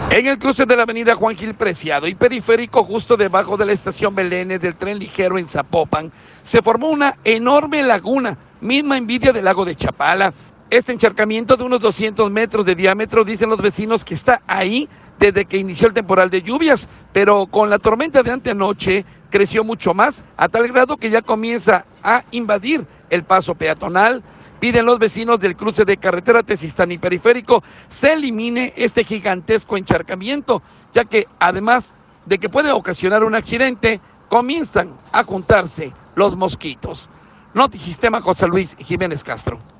En el cruce de la avenida Juan Gil Preciado y Periférico, justo debajo de la estación Belénes del tren ligero en Zapopan, se formó una enorme laguna, misma envidia del lago de Chapala. Este encharcamiento de unos 200 metros de diámetro, dicen los vecinos que está ahí desde que inició el temporal de lluvias, pero con la tormenta de antenoche creció mucho más, a tal grado que ya comienza a invadir el paso peatonal. Piden los vecinos del cruce de carretera Tezistán y Periférico se elimine este gigantesco encharcamiento, ya que además de que puede ocasionar un accidente, comienzan a juntarse los mosquitos. Notisistema, José Luis Jiménez Castro.